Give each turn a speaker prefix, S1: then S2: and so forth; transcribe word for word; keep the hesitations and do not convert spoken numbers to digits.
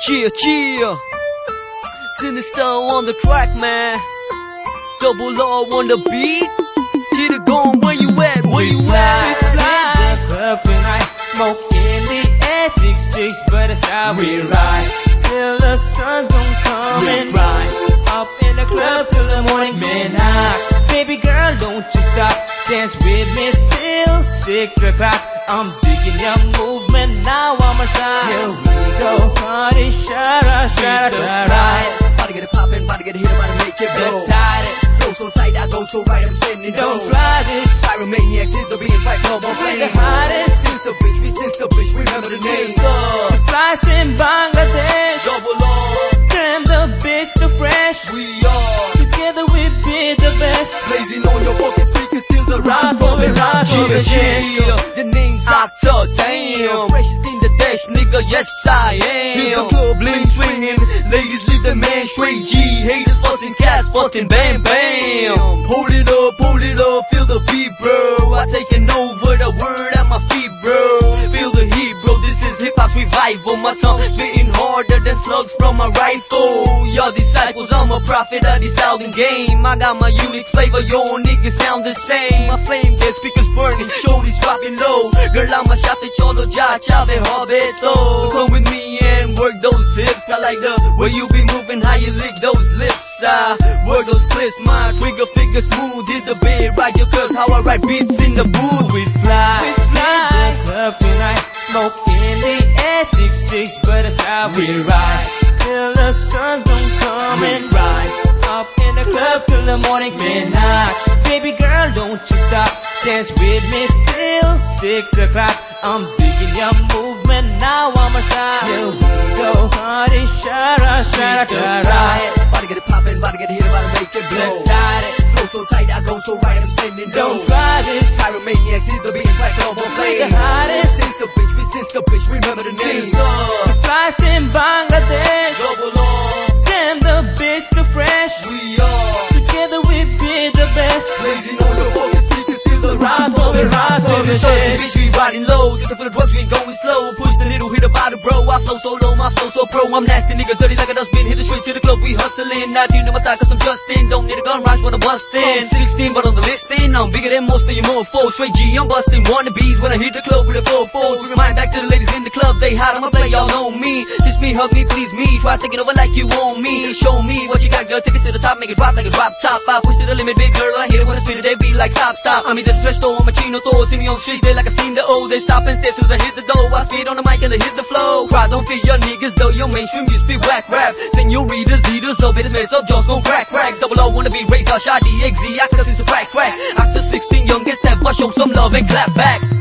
S1: Cheer, cheer. Sinister on the track, man. Double R on the beat. Get it going, where you at? Where you at?
S2: We fly in the club tonight, smoke in the air, six chicks, but it's how we ride till the sun's gon' come and ride. Up in the club till the morning midnight. Baby girl, don't you stop, dance with me till six o'clock. I'm digging your movement, now I'm a side. Here we go, party, shara, shara, shara.
S1: Body get it poppin', body get it hit, body make it blow.
S2: Decided,
S1: Flow so tight, I go so right, I'm spinning.
S2: don't try this.
S1: Pyromaniacs, hit the beat, fight, come on,
S2: We're
S1: play.
S2: the hottest.
S1: Since the bitch, we since the bitch, remember the name.
S2: We fly in Bangladesh.
S1: Double R,
S2: Damn, the bitch so fresh.
S1: we are.
S2: Together we be the best.
S1: Blazing on your fucking speakers till the rock
S2: Rock over, rock over,
S1: cheer,
S2: yeah.
S1: cheer. Your name's Doctor, damn. Freshest in the dash, nigga, yes I am. Here's the club, bling swinging. Ladies, leave the man straight. G, haters busting, cats busting, bam, bam. Hold it up, hold it up, feel the beat, bro. I taking over the word at my feet, bro. Feel the heat, bro. This is hip hop revival. My tongue spitting harder than slugs from a rifle. Y'all disciples, I'm a prophet of this album game. I got my unique flavor, your niggas sound the same. My flame gets speakers burning, shoulders dropping low. Girl, I'm a shot that cholo ja chave hobeto. Come with me and work those hips. I like the way you be moving, how you lick those lips. I work those clips, my trigger finger smooth. Is the bed right your curves, how I write beats in the booth.
S2: We fly, we fly in the club tonight, smoke in the air, six chicks, but it's how we ride till the sun's gon' come and rise. Up in the club till the morning midnight. Baby girl, don't you stop, dance with me till six o'clock. I'm digging your movement, now I'm a side. Here we go, party, shara, shara, shara.
S1: Body get it poppin', body get it hit, body make it blow.
S2: Decided,
S1: Flow so tight, I go so right, I'm spinning.
S2: don't try this.
S1: Pyromaniacs, hit the beat, fight, come on, play.
S2: We're the hottest.
S1: Since the bitch, we since the bitch, remember the name.
S2: We fly in Bangladesh.
S1: Double R,
S2: Damn, the bitch so fresh.
S1: we are.
S2: Together we be the best.
S1: Blazing on your fucking speakers till the rock
S2: Rock over, rock over,
S1: Show the
S2: yeah.
S1: bitch, we riding low. Just for the drugs, we ain't going slow. Push the needle, hit the bottom, bro. I flow so low, my flow so pro. I'm nasty, nigga, dirty like a dustbin. Hit the street to the club, we hustling. Now do you know my style, cause I'm Justin. Don't need a gun, rhymes when I'm bustin'. sixteen, but on the listing, I'm bigger than most of you mofos. Straight G, I'm bustin' wannabes when I hit the club with a four fours. We remind back to the ladies in the club, they hot, I'ma play, y'all know me. Kiss me, hug me, please me. Try taking over like you want me. Show me what you got, girl, take it to the top, make it drop like a drop top. I push to the limit, big girl, I hit it when I spit it, they be like stop, stop. I'm either stretched or I'm a chino toe. See me on the street, they like I seen the O. They stop and stare till I hit the dough. I spit on the mic and they hit the flow. Crowd don't fit your niggas though, your mainstream you spit whack rap. Senoritas, leaders, so better mess up, jaws gon' crack, crack. Double O wanna be razor, shot D X Z, I could have seen some crack, crack. After sixteen, youngest ever, show some love and clap back.